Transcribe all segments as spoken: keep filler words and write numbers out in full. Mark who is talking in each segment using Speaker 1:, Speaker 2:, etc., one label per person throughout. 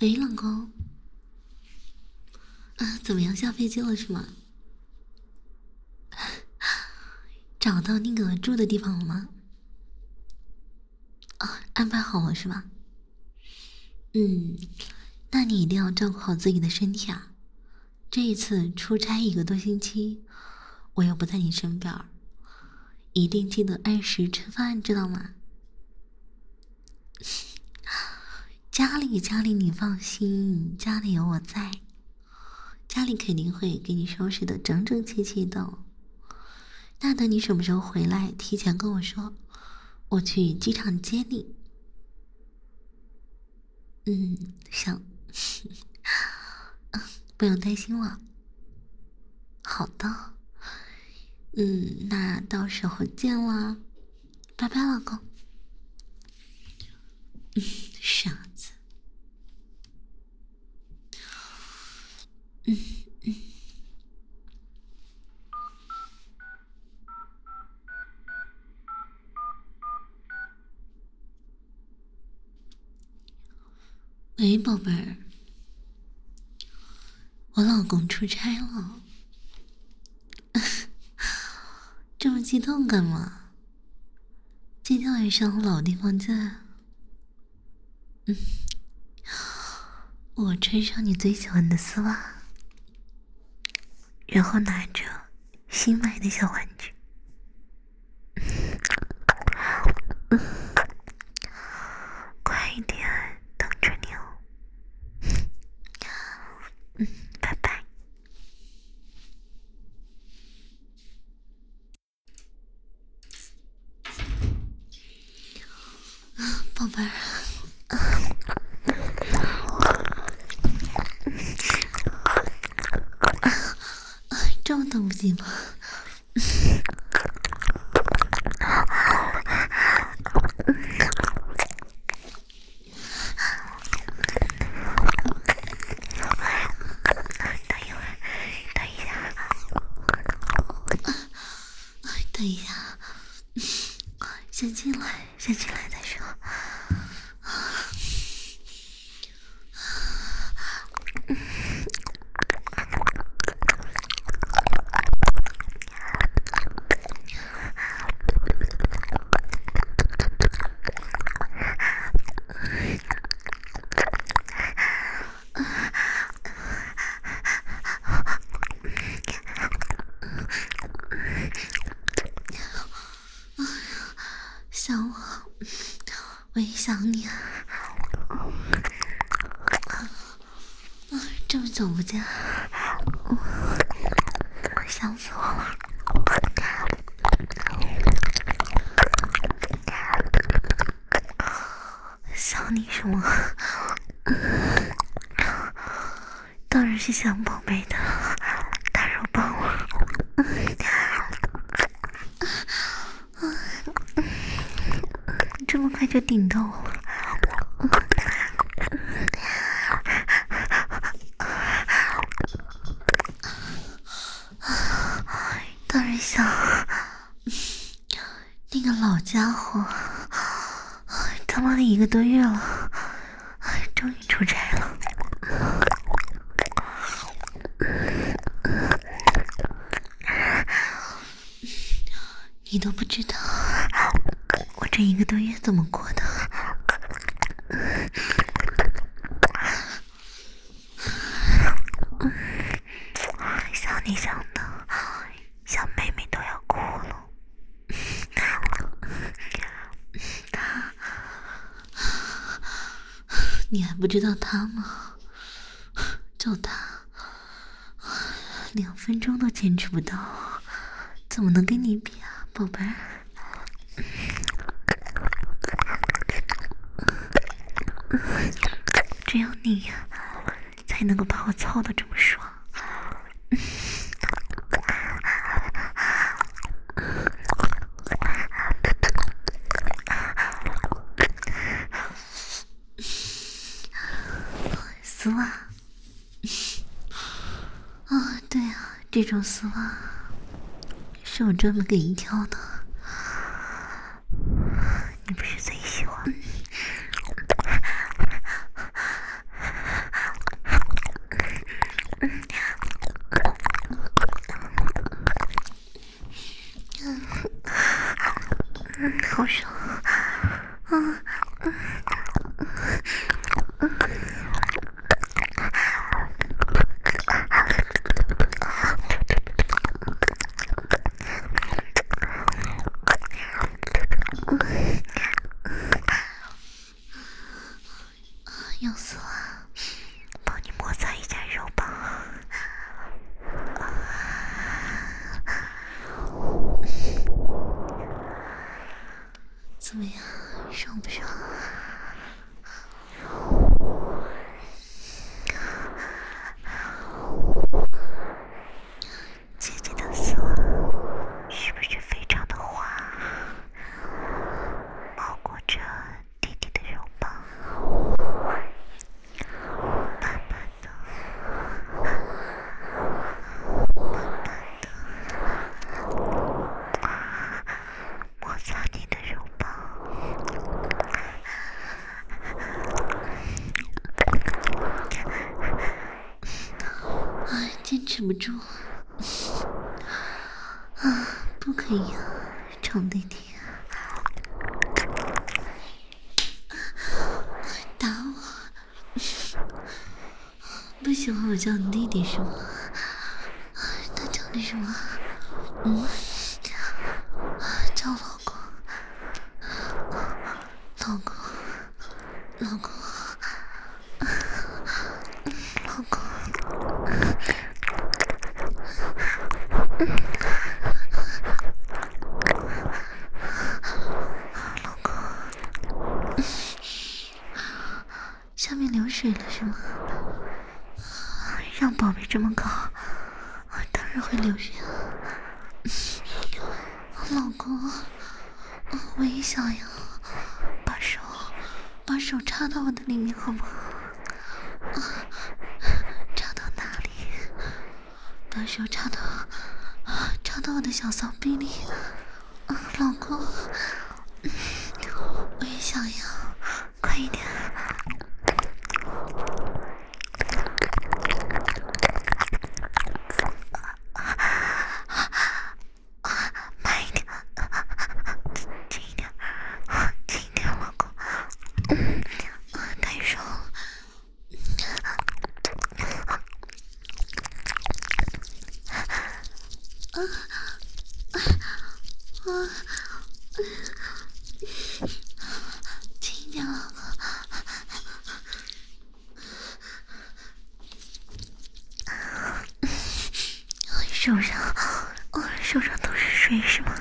Speaker 1: 喂，老公，啊，怎么样？下飞机了是吗？找到那个住的地方了吗？啊，安排好了是吧？嗯，那你一定要照顾好自己的身体啊！这一次出差一个多星期，我又不在你身边儿，一定记得按时吃饭，知道吗？家里家里你放心，家里有我在，家里肯定会给你收拾的整整齐齐的。那等你什么时候回来，提前跟我说，我去机场接你。嗯，行，不用担心我。好的，嗯，那到时候见啦，拜拜，老公。嗯，傻子。嗯嗯。喂，宝贝儿，我老公出差了，这么激动干嘛？今天晚上老地方见。嗯，我穿上你最喜欢的丝袜，然后拿着新买的小玩具。嗯，快一点，等着你哦。嗯，拜拜。宝贝儿，这么等不及吗？等一会儿，等一下，等一下，先进来，先进来再说。想我，我也想你啊！这么久不见，想死我了。想你什么？当然是想宝贝的大肉棒了。这么快就顶到我了。当然想，那个老家伙，他妈的一个多月了，终于出差了。你都不知道我这一个多月怎么过的。想你想的，想妹妹都要哭了。他，你还不知道他吗？就他，两分钟都坚持不到，怎么能跟你比啊，宝贝儿？只有你才能够把我操得这么爽。丝袜啊，对啊，这种丝袜是我专门给你挑的，你不是最喜欢？ 止不住。啊，不可以啊，宠弟弟。打我！不喜欢我叫你弟弟是吗？他叫你什么？嗯，叫老公，老公，老公，老公。老公，下面流水了是吗？让宝贝这么高，当然会流血。老公，我也想要，把手，把手插到我的里面好不好？插到哪里？把手插到，插到我的小骚逼里。老公，我也想要，快一点。轻点了，手上，手上都是水是吗？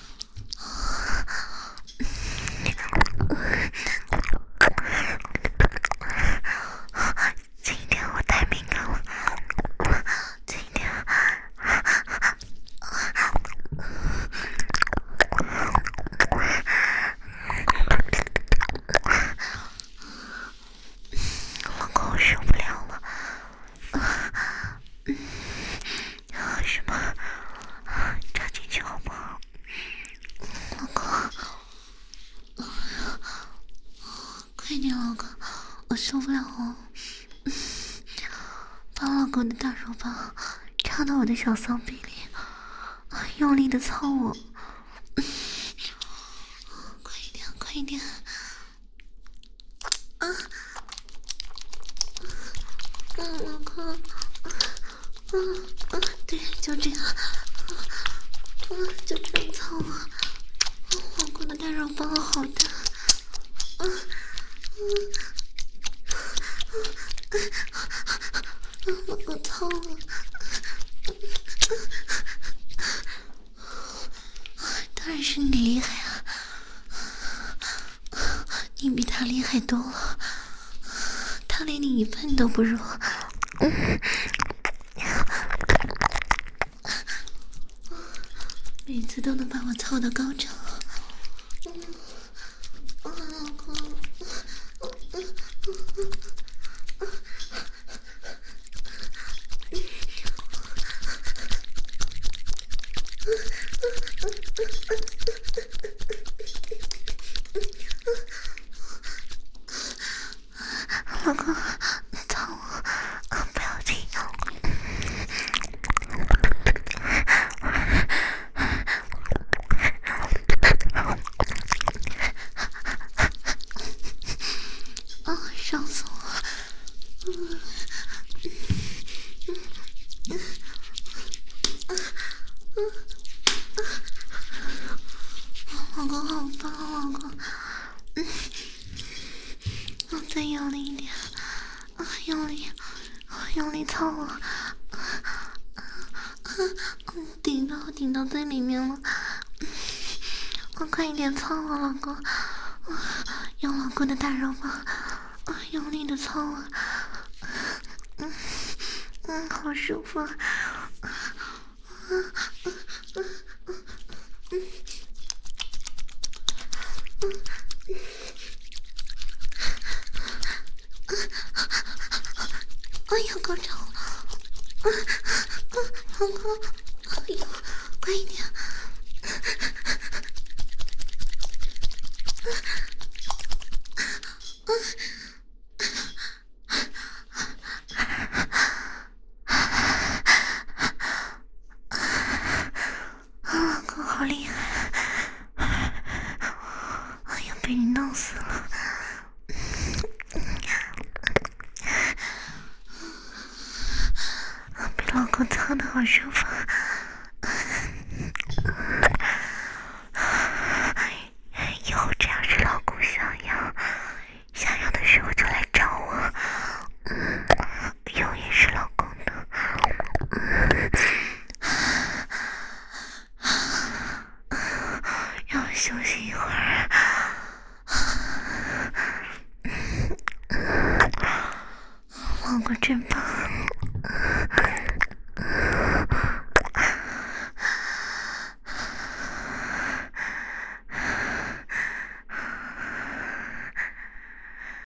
Speaker 1: 轻点，我太敏感了，轻点。老公，我受不了了。什么？插进去好不好？老公，快点，老公，我受不了哦。把老公的大手棒插到我的小骚逼里，用力的操我。快一点，快一点。啊！嗯，老公。嗯嗯，对，就这样，嗯，就这样操我。老公的大肉包好大，嗯嗯嗯，老公操我，当然是你厉害啊，你比他厉害多了，他连你一半都不如。嗯。每次都能把我操到高潮，嗯，啊，老公，嗯嗯老公，操我，不要停。伤死我！嗯嗯嗯嗯嗯，老公好棒，老公，嗯，我再用力一点，啊，用力，用力操我，嗯，顶到顶到最里面了，我快一点操我，老公，用老公的大肉棒。用力的操啊，嗯嗯，好舒服啊，嗯嗯嗯嗯嗯嗯嗯，哎呀，高潮了，嗯嗯，老公，哎呦，快一点，嗯嗯。 老公操的好舒服。以后只要是老公想要想要的时候就来找我，永远是老公的。让我休息一会儿。老公真棒。